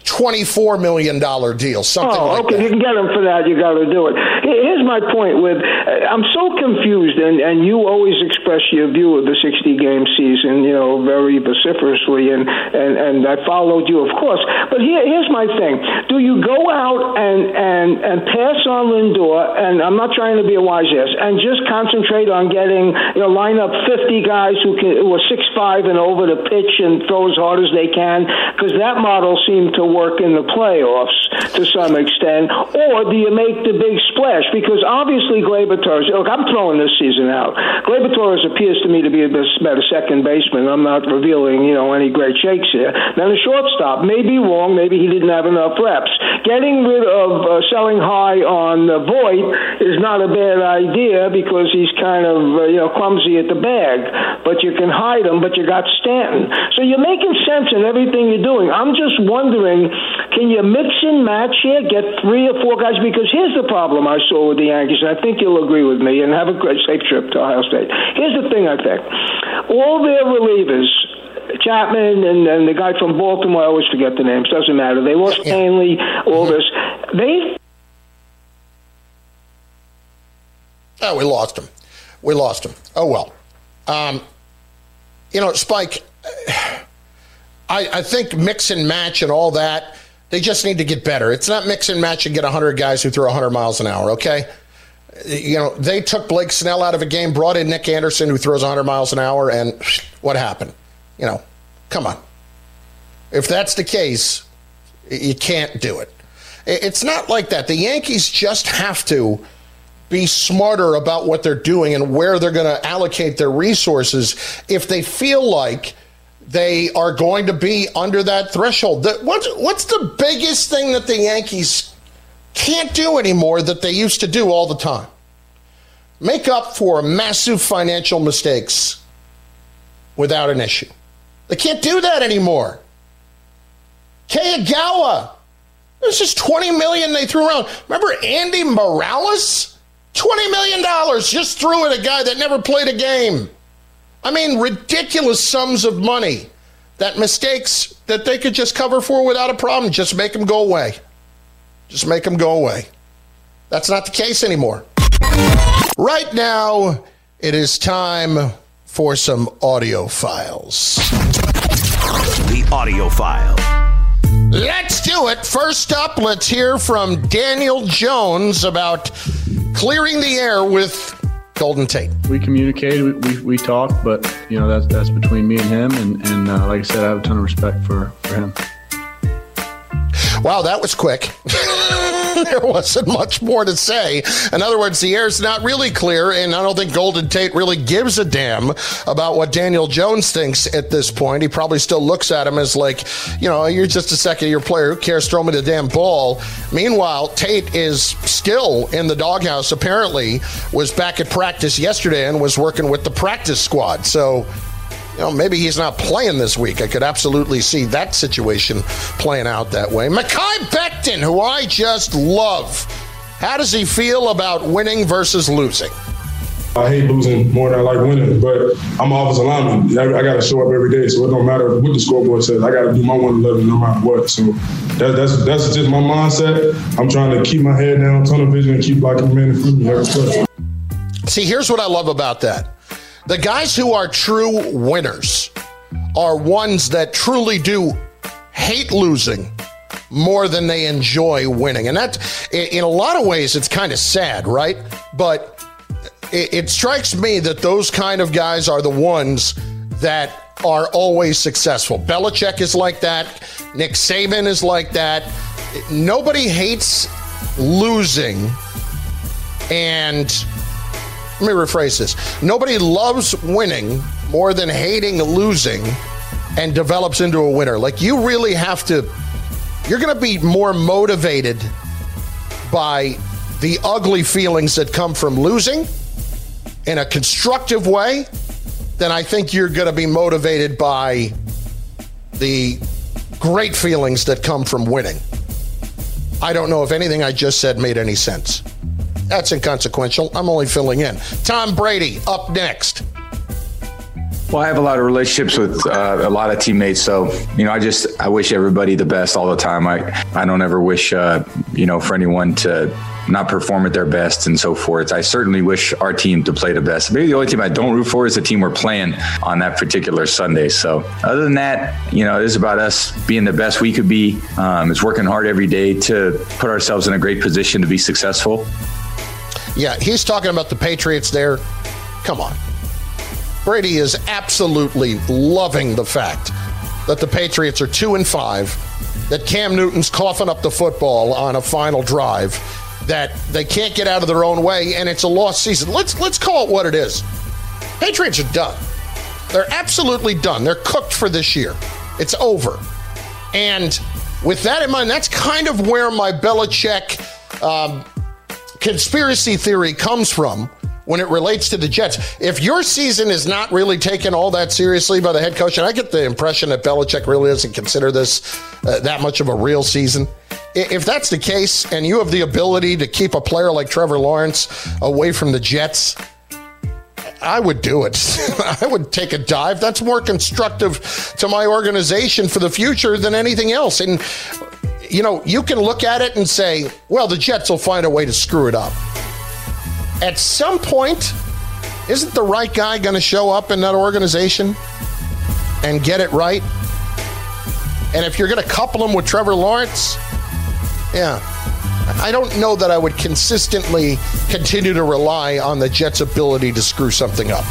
twenty-four million dollars deal, something oh, like okay. that. You can get him for that. You got to do it. Here's my point with, uh, I'm so confused, and, and you always express your view of the sixty-game season, you know, very vociferously, and, and, and I followed you, of course. But here, here's my thing. Do you go out and, and, and pass on Lindor, and I'm not trying to be a wise ass, and just concentrate on getting, you know, line up fifty guys who, can, who are six five and over to pitch and throw as hard as they can? Because that model seemed to work in the playoffs to some extent. Or do you make the big splash? Because obviously Gleyber Torres, look, I'm throwing this season out. Gleyber Torres appears to me to be a better second baseman. I'm not revealing, you know, any great shakes here. Then a shortstop, may be wrong, maybe he didn't have enough reps. Getting rid of uh, selling high on uh, Voit is not a bad idea because he's kind of, uh, you know, clumsy at the bag. But you can hide him, but you got Stanton. So you're making sense in everything you're doing. I'm just wondering, can you mix and match here, get three or four guys? Because here's the problem I saw with the Yankees, and I think you'll agree with me, and have a great safe trip to Ohio State. Here's the thing I think. All their relievers, Chapman and, and the guy from Baltimore, I always forget the names, doesn't matter. They lost Stanley, all this. They... Oh, we lost him. We lost him. Oh, well. Um, you know, Spike, I, I think mix and match and all that, they just need to get better. It's not mix and match and get one hundred guys who throw one hundred miles an hour, okay? You know, they took Blake Snell out of a game, brought in Nick Anderson, who throws one hundred miles an hour, and what happened? You know, come on. If that's the case, you can't do it. It's not like that. The Yankees just have to be smarter about what they're doing and where they're going to allocate their resources if they feel like they are going to be under that threshold. What's, what's the biggest thing that the Yankees can't do anymore that they used to do all the time? Make up for massive financial mistakes without an issue. They can't do that anymore. Kagawa, this is twenty million dollars they threw around. Remember Andy Morales? twenty million dollars just threw at a guy that never played a game. I mean, ridiculous sums of money. That mistakes that they could just cover for without a problem. Just make them go away. Just make them go away. That's not the case anymore. Right now, it is time for some audio files. The audio file. Let's do it. First up, let's hear from Daniel Jones about clearing the air with Golden Tate. We communicated, we, we, we talked, but, you know, that's that's between me and him. And, and uh, like I said, I have a ton of respect for, for him. Wow, that was quick. There wasn't much more to say. In other words, the air's not really clear, and I don't think Golden Tate really gives a damn about what Daniel Jones thinks at this point. He probably still looks at him as like, you know, you're just a second-year player. Who cares? Throw me the damn ball. Meanwhile, Tate is still in the doghouse, apparently, was back at practice yesterday and was working with the practice squad. So, you know, maybe he's not playing this week. I could absolutely see that situation playing out that way. Mekhi Becton, who I just love. How does he feel about winning versus losing? I hate losing more than I like winning, but I'm an offensive lineman. I, I got to show up every day, so it don't matter what the scoreboard says. I got to do my one eleven no matter what. So that, that's that's just my mindset. I'm trying to keep my head down, tunnel vision, and keep blocking men in front of me every play. See, here's what I love about that. The guys who are true winners are ones that truly do hate losing more than they enjoy winning. And that, in a lot of ways, it's kind of sad, right? But it, it strikes me that those kind of guys are the ones that are always successful. Belichick is like that. Nick Saban is like that. Nobody hates losing, and let me rephrase this. Nobody loves winning more than hating losing and develops into a winner. Like, you really have to, you're going to be more motivated by the ugly feelings that come from losing in a constructive way than I think you're going to be motivated by the great feelings that come from winning. I don't know if anything I just said made any sense. That's inconsequential. I'm only filling in. Tom Brady up next. Well, I have a lot of relationships with uh, a lot of teammates. So, you know, I just, I wish everybody the best all the time. I, I don't ever wish, uh, you know, for anyone to not perform at their best and so forth. I certainly wish our team to play the best. Maybe the only team I don't root for is the team we're playing on that particular Sunday. So other than that, you know, it is about us being the best we could be. Um, it's working hard every day to put ourselves in a great position to be successful. Yeah, he's talking about the Patriots there. Come on. Brady is absolutely loving the fact that the Patriots are two and five, that Cam Newton's coughing up the football on a final drive, that they can't get out of their own way, and it's a lost season. Let's let's call it what it is. Patriots are done. They're absolutely done. They're cooked for this year. It's over. And with that in mind, that's kind of where my Belichick um, conspiracy theory comes from when it relates to the Jets. If your season is not really taken all that seriously by the head coach, and I get the impression that Belichick really doesn't consider this uh, that much of a real season, if that's the case and you have the ability to keep a player like Trevor Lawrence away from the Jets, I would do it. I would take a dive. That's more constructive to my organization for the future than anything else. And, you know, you can look at it and say, well, the Jets will find a way to screw it up. At some point, isn't the right guy going to show up in that organization and get it right? And if you're going to couple him with Trevor Lawrence, yeah, I don't know that I would consistently continue to rely on the Jets' ability to screw something up.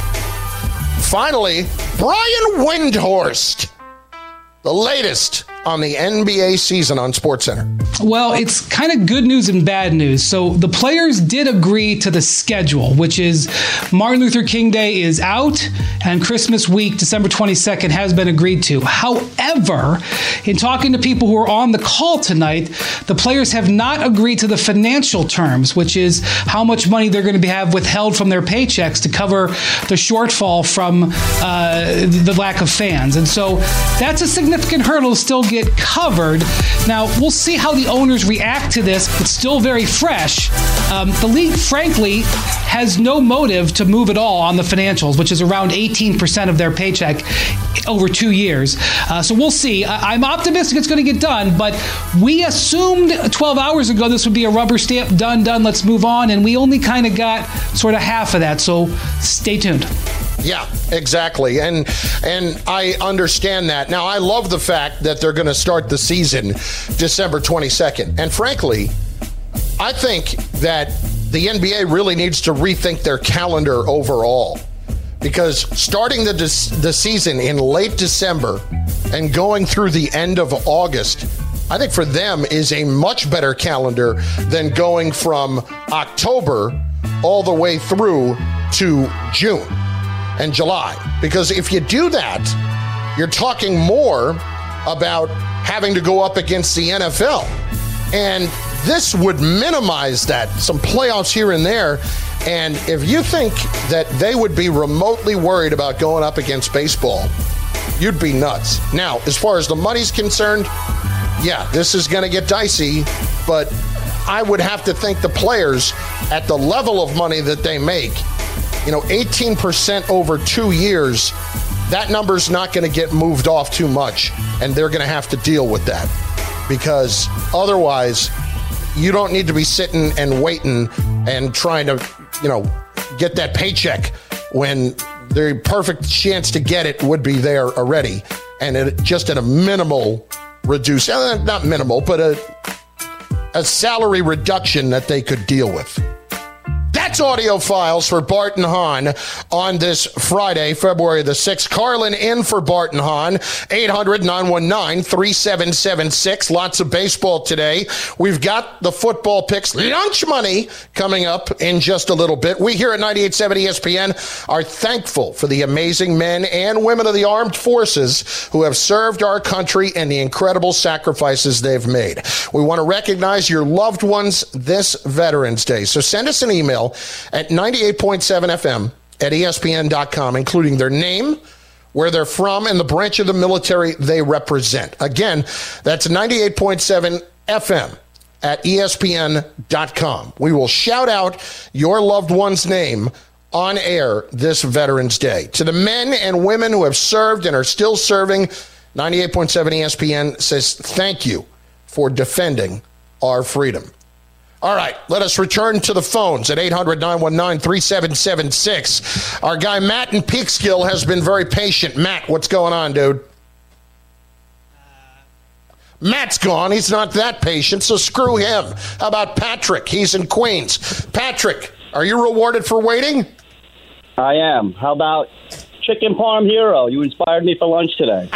Finally, Brian Windhorst, the latest on the N B A season on SportsCenter. Well, it's kind of good news and bad news. So the players did agree to the schedule, which is Martin Luther King Day is out and Christmas week, December twenty-second, has been agreed to. However, in talking to people who are on the call tonight, the players have not agreed to the financial terms, which is how much money they're going to be have withheld from their paychecks to cover the shortfall from uh, the lack of fans. And so that's a significant hurdle to still get covered. Now, we'll see how the owners react to this. It's still very fresh. Um, the league, frankly, has no motive to move at all on the financials, which is around eighteen percent of their paycheck over two years. Uh, so we'll see. I- I'm optimistic it's going to get done, but we assumed twelve hours ago this would be a rubber stamp, done, done, let's move on, and we only kind of got sort of half of that, so stay tuned. Yeah, exactly. And and I understand that. Now, I love the fact that they're going to start the season December twenty-second. And frankly, I think that the N B A really needs to rethink their calendar overall. Because starting the the season in late December and going through the end of August, I think for them is a much better calendar than going from October all the way through to June and July. Because if you do that, you're talking more about having to go up against the N F L. And this would minimize that, some playoffs here and there. And if you think that they would be remotely worried about going up against baseball, you'd be nuts. Now, as far as the money's concerned, yeah, this is going to get dicey, but I would have to think the players at the level of money that they make, you know, eighteen percent over two years, that number's not going to get moved off too much, and they're going to have to deal with that. Because otherwise, you don't need to be sitting and waiting and trying to, you know, get that paycheck when the perfect chance to get it would be there already. And it, just at a minimal reduce, uh, not minimal, but a, a salary reduction that they could deal with. That's Audio Files for Bart and Hahn on this Friday, February the sixth. Carlin in for Bart and Hahn, eight hundred, nine one nine, three seven seven six. Lots of baseball today. We've got the football picks, lunch money, coming up in just a little bit. We here at ninety-eight point seven E S P N are thankful for the amazing men and women of the armed forces who have served our country and the incredible sacrifices they've made. We want to recognize your loved ones this Veterans Day. So send us an email at ninety-eight point seven F M at E S P N dot com, including their name, where they're from, and the branch of the military they represent. Again, that's ninety-eight point seven F M at E S P N dot com. We will shout out your loved one's name on air this Veterans Day. To the men and women who have served and are still serving, ninety-eight point seven E S P N says thank you for defending our freedom. All right, let us return to the phones at eight hundred, nine one nine, three seven seven six. Our guy Matt in Peekskill has been very patient. Matt, what's going on, dude? Matt's gone. He's not that patient, so screw him. How about Patrick? He's in Queens. Patrick, are you rewarded for waiting? I am. How about Chicken Parm Hero? You inspired me for lunch today.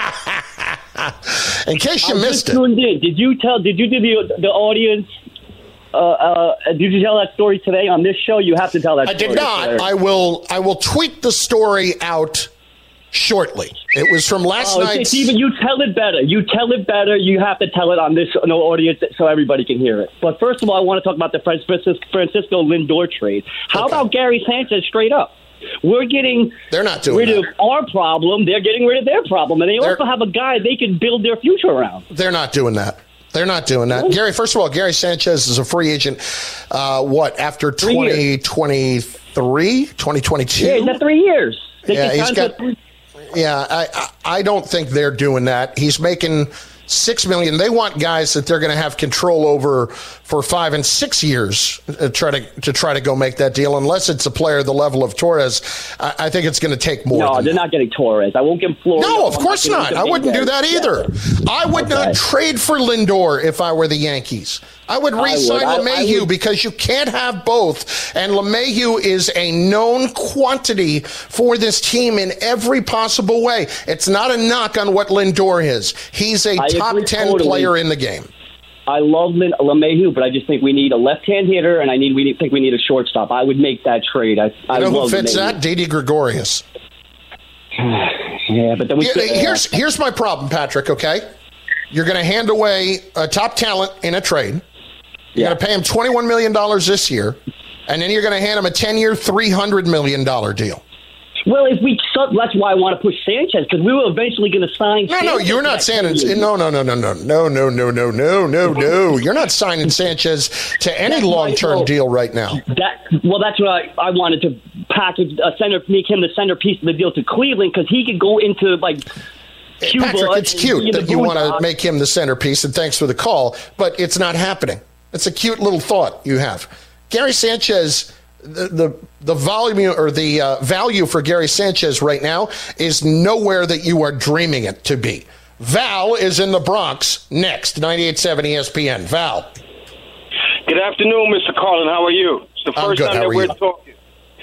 In case you I missed it. Tuned in. Did you tell, did you do the, the audience, uh, uh, did you tell that story today on this show? You have to tell that I story. did not. Today. I will I will tweet the story out shortly. It was from last oh, night. Steven, you tell it better. You tell it better. You have to tell it on this no audience so everybody can hear it. But first of all, I want to talk about the Francisco, Francisco Lindor trade. How okay. about Gary Sanchez straight up? We're getting They're not doing rid that. of our problem. They're getting rid of their problem. And they They're, also have a guy they can build their future around. They're not doing that. They're not doing that. Really? Gary, first of all, Gary Sanchez is a free agent, uh, what, after twenty twenty-three, twenty twenty-two? Yeah, he's got three years. They yeah, he's got, three- yeah I, I, I don't think they're doing that. He's making six million dollars. They want guys that they're going to have control over for five and six years uh, try to, to try to go make that deal, unless it's a player the level of Torres. I, I think it's going to take more. No, than they're that. not getting Torres. I won't give Florida. No, of I'm course not. not. I wouldn't do that either. Yeah. I would okay. not trade for Lindor if I were the Yankees. I would re-sign I would. LeMahieu I, I would. because you can't have both. And LeMahieu is a known quantity for this team in every possible way. It's not a knock on what Lindor is. He's a I top ten totally. player in the game. I love LeMahieu, but I just think we need a left-hand hitter, and I need we need, think we need a shortstop. I would make that trade. I, I you know love who fits LeMahieu. that? Didi Gregorius. yeah, but then we yeah, could, uh, here's here's my problem, Patrick. Okay, you're going to hand away a top talent in a trade. You're yeah. going to pay him twenty-one million dollars this year, and then you're going to hand him a ten-year, three hundred million dollars deal. Well, if we that's why I want to push Sanchez, because we were eventually going to sign. No, Sanchez no, you're not signing. No, no, no, no, no, no, no, no, no, no, no, no. You're not signing Sanchez to any long-term well, deal right now. That well, that's what I, I wanted to package a center, make him the centerpiece of the deal to Cleveland, because he could go into like. Cuba Patrick, it's cute that you want to make him the centerpiece, and thanks for the call, but it's not happening. It's a cute little thought you have. Gary Sanchez. The, the the volume or the uh, value for Gary Sanchez right now is nowhere that you are dreaming it to be. Val is in the Bronx next, ninety-eight point seven E S P N. Val. Good afternoon, Mister Carlin. How are you? It's the first time that we're talking.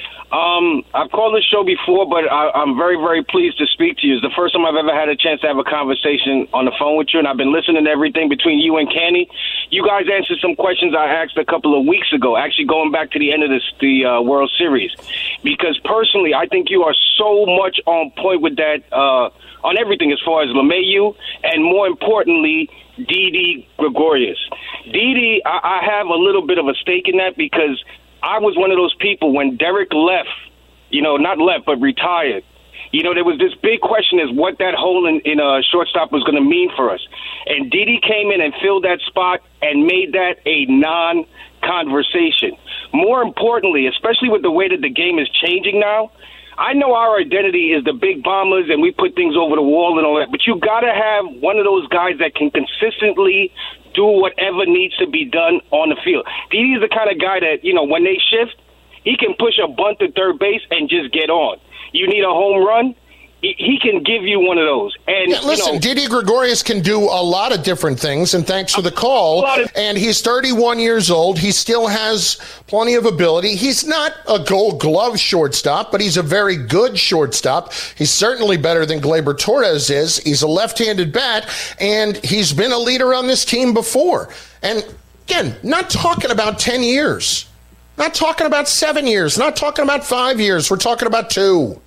Um, I've called this show before, but I, I'm very, very pleased to speak to you. It's the first time I've ever had a chance to have a conversation on the phone with you, and I've been listening to everything between you and Kenny. You guys answered some questions I asked a couple of weeks ago, actually going back to the end of this, the uh, World Series. Because personally, I think you are so much on point with that, uh, on everything as far as LeMahieu, and more importantly, Didi Gregorius. Didi, I, I have a little bit of a stake in that because I was one of those people when Derek left, you know, not left, but retired. You know, there was this big question as what that hole in, in a shortstop was going to mean for us. And Didi came in and filled that spot and made that a non-conversation. More importantly, especially with the way that the game is changing now, I know our identity is the big bombers and we put things over the wall and all that, but you got to have one of those guys that can consistently do whatever needs to be done on the field. Didi is the kind of guy that, you know, when they shift, he can push a bunt to third base and just get on. You need a home run, he can give you one of those. And yeah, listen, you know, Didi Gregorius can do a lot of different things, and thanks for the call. Of- and he's thirty-one years old. He still has plenty of ability. He's not a Gold Glove shortstop, but he's a very good shortstop. He's certainly better than Gleyber Torres is. He's a left-handed bat, and he's been a leader on this team before. And again, not talking about ten years. Not talking about seven years. Not talking about five years. We're talking about two.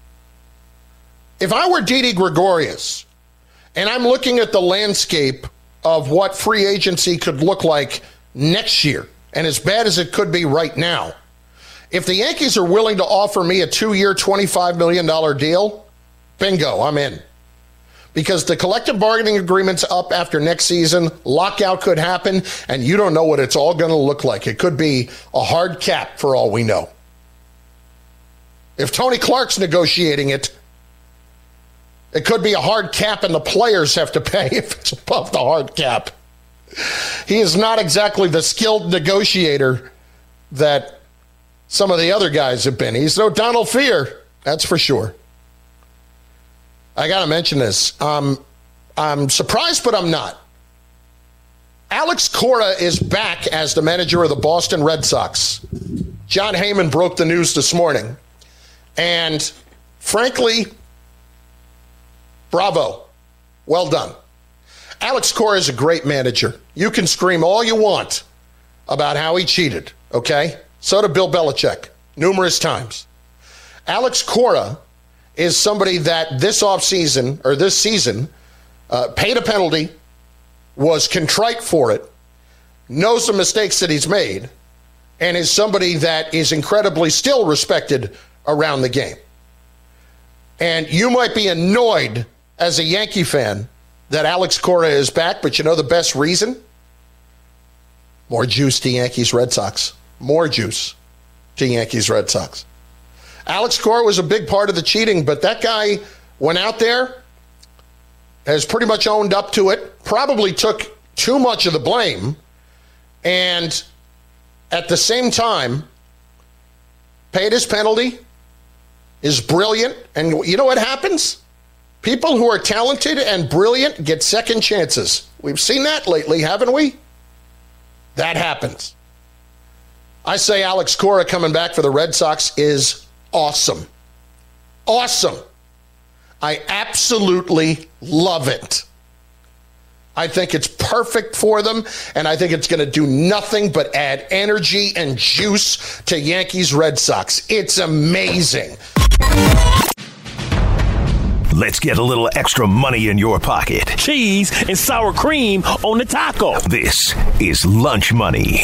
If I were Didi Gregorius and I'm looking at the landscape of what free agency could look like next year, and as bad as it could be right now, if the Yankees are willing to offer me a two-year, twenty-five million dollars deal, bingo, I'm in. Because the collective bargaining agreement's up after next season, lockout could happen, and you don't know what it's all going to look like. It could be a hard cap for all we know. If Tony Clark's negotiating it, it could be a hard cap and the players have to pay if it's above the hard cap. He is not exactly the skilled negotiator that some of the other guys have been. He's no Donald Fear, that's for sure. I got to mention this. Um, I'm surprised, but I'm not. Alex Cora is back as the manager of the Boston Red Sox. John Heyman broke the news this morning. And frankly, bravo. Well done. Alex Cora is a great manager. You can scream all you want about how he cheated, okay? So did Bill Belichick, numerous times. Alex Cora is somebody that this offseason, or this season, uh, paid a penalty, was contrite for it, knows the mistakes that he's made, and is somebody that is incredibly still respected around the game. And you might be annoyed as a Yankee fan that Alex Cora is back, but you know the best reason? More juice to Yankees Red Sox. More juice to Yankees Red Sox. Alex Cora was a big part of the cheating, but that guy went out there, has pretty much owned up to it, probably took too much of the blame, and at the same time, paid his penalty, is brilliant, and you know what happens? People who are talented and brilliant get second chances. We've seen that lately, haven't we? That happens. I say Alex Cora coming back for the Red Sox is awesome. Awesome. I absolutely love it. I think it's perfect for them, and I think it's going to do nothing but add energy and juice to Yankees Red Sox. It's amazing. Let's get a little extra money in your pocket. Cheese and sour cream on the taco. This is Lunch Money.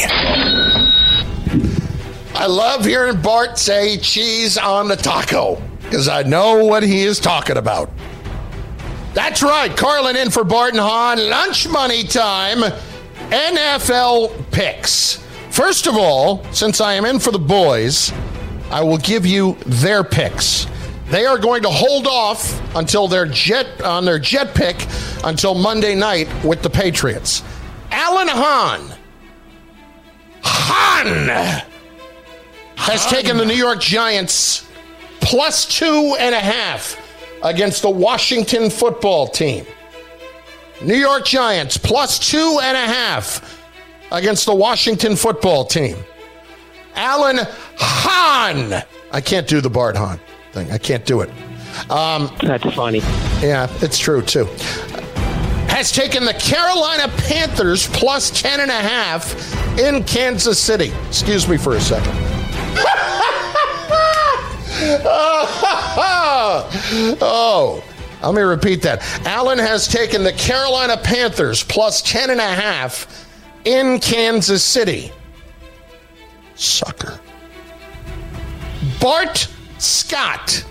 I love hearing Bart say cheese on the taco because I know what he is talking about. That's right. Carlin in for Bart and Hahn. Lunch Money time. N F L picks. First of all, since I am in for the boys, I will give you their picks. They are going to hold off until their jet on their jet pick until Monday night with the Patriots. Alan Hahn. Hahn has taken the New York Giants plus two and a half against the Washington football team. New York Giants plus two and a half against the Washington football team. Alan Hahn. I can't do the Bart Hahn thing. I can't do it. Um, That's funny. Yeah, it's true, too. Has taken the Carolina Panthers plus ten and a half in Kansas City. Excuse me for a second. Oh, let me repeat that. Allen has taken the Carolina Panthers plus ten and a half in Kansas City. Sucker. Bart Scott.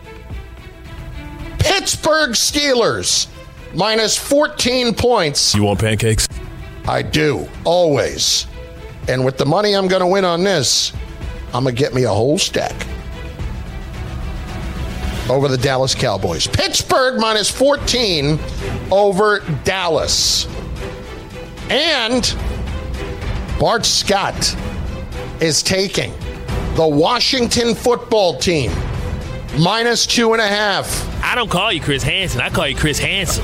Pittsburgh Steelers minus fourteen points. You want pancakes? I do, always. And with the money I'm going to win on this, I'm going to get me a whole stack. Over the Dallas Cowboys. Pittsburgh minus fourteen over Dallas. And Bart Scott is taking the Washington football team minus two and a half. I don't call you Chris Hansen. I call you Chris Hansen.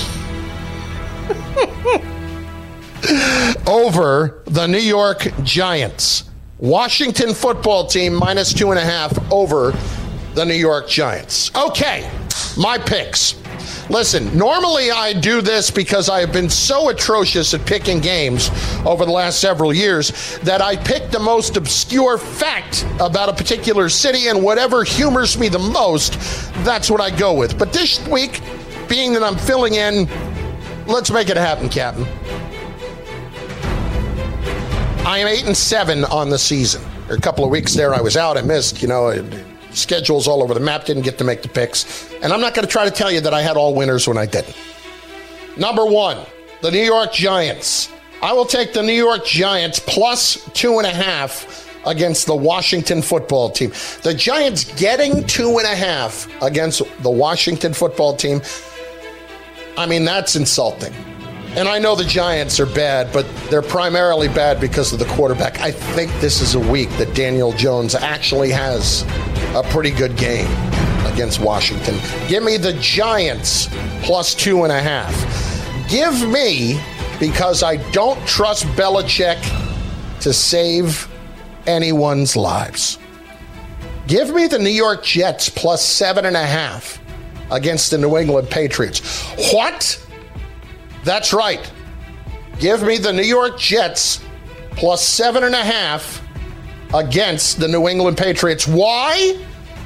Over the New York Giants. Washington football team minus two and a half over the New York Giants. Okay, my picks. Listen, normally I do this because I have been so atrocious at picking games over the last several years that I pick the most obscure fact about a particular city, and whatever humors me the most, that's what I go with. But this week, being that I'm filling in, let's make it happen, Captain. I am eight and seven on the season. There are a couple of weeks there I was out, I missed, you know, schedules all over the map, didn't get to make the picks. And I'm not going to try to tell you that I had all winners when I didn't. Number one, the New York Giants. I will take the New York Giants plus two and a half against the Washington football team. The Giants getting two and a half against the Washington football team. I mean, that's insulting. And I know the Giants are bad, but they're primarily bad because of the quarterback. I think this is a week that Daniel Jones actually has a pretty good game against Washington. Give me the Giants plus two and a half. Give me, because I don't trust Belichick to save anyone's lives. Give me the New York Jets plus seven and a half against the New England Patriots. What? That's right. Give me the New York Jets plus seven and a half against the New England Patriots. Why?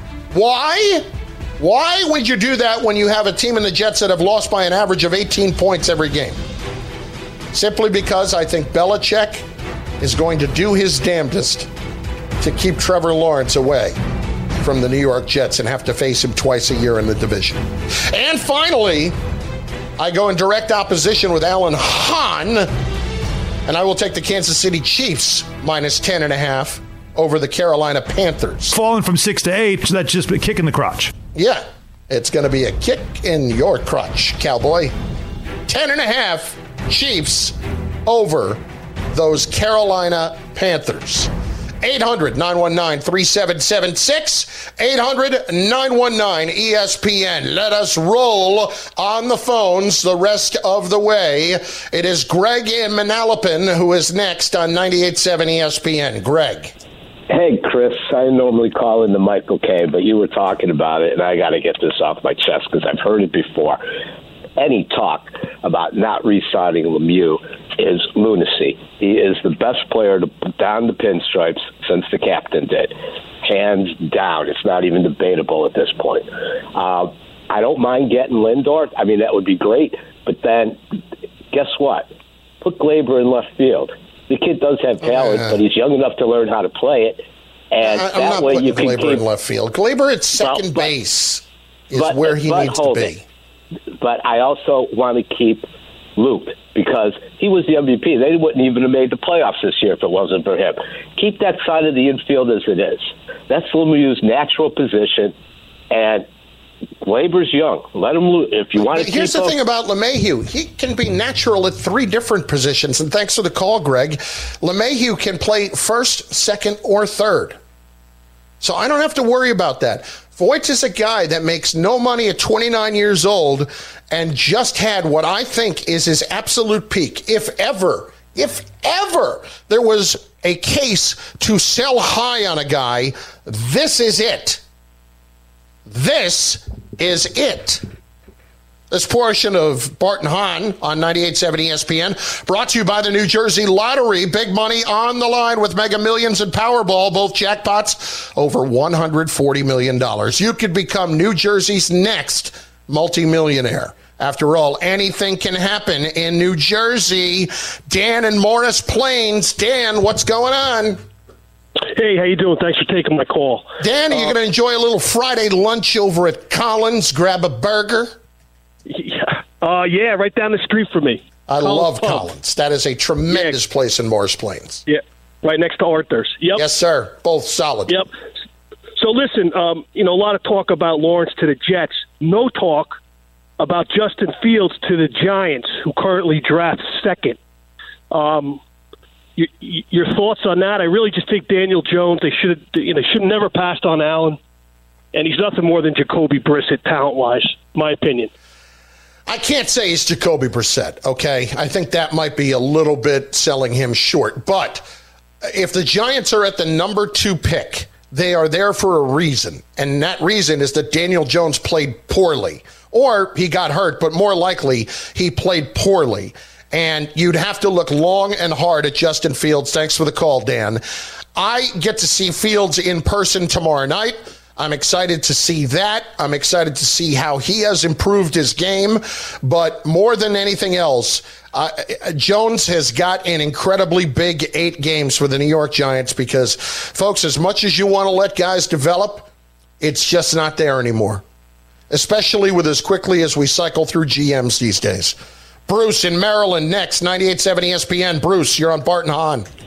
Why? Why would you do that when you have a team in the Jets that have lost by an average of eighteen points every game? Simply because I think Belichick is going to do his damnedest to keep Trevor Lawrence away from the New York Jets and have to face him twice a year in the division. And finally, I go in direct opposition with Alan Hahn, and I will take the Kansas City Chiefs minus ten and a half over the Carolina Panthers. Falling from six to eight, so that's just a kick in the crotch. Yeah, it's going to be a kick in your crotch, cowboy. Ten and a half Chiefs over those Carolina Panthers. eight hundred, nine one nine, three seven seven six, eight hundred, nine one nine, E S P N. Let us roll on the phones the rest of the way. It is Greg in Manalapan who is next on ninety-eight point seven E S P N. Greg. Hey, Chris, I normally call in the Michael K, but you were talking about it, and I got to get this off my chest because I've heard it before. Any talk about not re-signing Lemieux is lunacy. He is the best player to put down the pinstripes since the captain did. Hands down. It's not even debatable at this point. Uh, I don't mind getting Lindor. I mean, that would be great. But then, guess what? Put Glaber in left field. The kid does have talent, uh, but he's young enough to learn how to play it. And I, I'm that not way putting you can Glaber keep, in left field. Glaber at second well, but, base is but, where he but needs to hold be. It. But I also want to keep Luke because he was the M V P. They wouldn't even have made the playoffs this year if it wasn't for him. Keep that side of the infield as it is. That's Lemieux's natural position, and Glaber's young. Let him. If you want to. Here's keep the him, thing about LeMahieu. He can be natural at three different positions, and thanks for the call, Greg. LeMahieu can play first, second, or third. So I don't have to worry about that. Voigt is a guy that makes no money at twenty-nine years old and just had what I think is his absolute peak. If ever, if ever there was a case to sell high on a guy, this is it. This is it. This portion of Bart and Hahn on ninety-eight point seven E S P N brought to you by the New Jersey Lottery. Big money on the line with Mega Millions and Powerball, both jackpots over one hundred forty million dollars. You could become New Jersey's next multimillionaire. After all, anything can happen in New Jersey. Dan in Morris Plains. Dan, what's going on? Hey, how you doing? Thanks for taking my call. Dan, are you uh, going to enjoy a little Friday lunch over at Collins? Grab a burger? Yeah, uh, yeah, right down the street from me. I Collins love Pub. Collins. That is a tremendous yeah. place in Morris Plains. Yeah, right next to Arthur's. Yep. Yes, sir. Both solid. Yep. So listen, um, you know, a lot of talk about Lawrence to the Jets. No talk about Justin Fields to the Giants, who currently drafts second. Um, your, your thoughts on that? I really just think Daniel Jones. They should, you know, should have never passed on Allen, and he's nothing more than Jacoby Brissett talent-wise, my opinion. I can't say he's Jacoby Brissett, okay? I think that might be a little bit selling him short. But if the Giants are at the number two pick, they are there for a reason. And that reason is that Daniel Jones played poorly. Or he got hurt, but more likely he played poorly. And you'd have to look long and hard at Justin Fields. Thanks for the call, Dan. I get to see Fields in person tomorrow night. I'm excited to see that. I'm excited to see how he has improved his game. But more than anything else, uh, Jones has got an incredibly big eight games for the New York Giants because, folks, as much as you want to let guys develop, it's just not there anymore, especially with as quickly as we cycle through G Ms these days. Bruce in Maryland next, ninety-eight point seven E S P N. Bruce, you're on Bart and Hahn.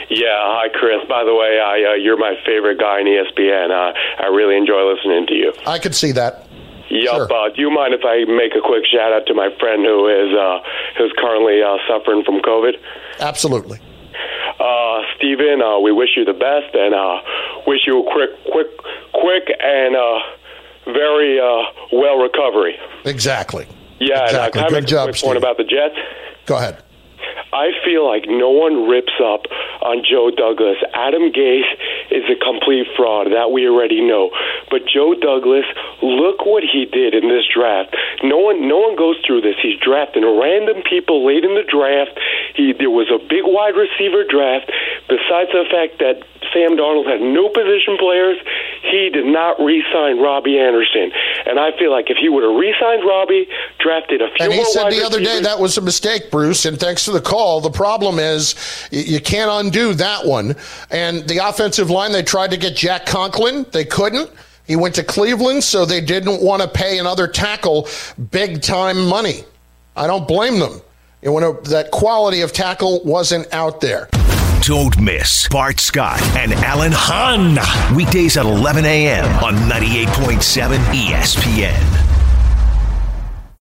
Yeah, hi, Chris. By the way, I, uh, you're my favorite guy in E S P N. Uh, I really enjoy listening to you. I could see that. Yup. Sure. Uh, do you mind if I make a quick shout out to my friend who is uh, who's currently uh, suffering from COVID? Absolutely. Uh, Steven, uh, we wish you the best and uh, wish you a quick, quick, quick and uh, very uh, well recovery. Exactly. Yeah, exactly. and I kind of Good job, quick point about the Jets. Go ahead. I feel like no one rips up on Joe Douglas. Adam Gase is a complete fraud. That we already know. But Joe Douglas, look what he did in this draft. No one, no one goes through this. He's drafting random people late in the draft. He, there was a big wide receiver draft. Besides the fact that Sam Darnold had no position players, he did not re-sign Robbie Anderson. And I feel like if he would have re-signed Robbie, drafted a few and he more said wide the other receivers, day that was a mistake, Bruce, and thanks for the call. The problem is you can't undo that one. And the offensive line, they tried to get Jack Conklin. They couldn't. He went to Cleveland, so they didn't want to pay another tackle big-time money. I don't blame them. You know, that quality of tackle wasn't out there. Don't miss Bart Scott and Alan Hahn. Weekdays at eleven a.m. on ninety-eight point seven E S P N.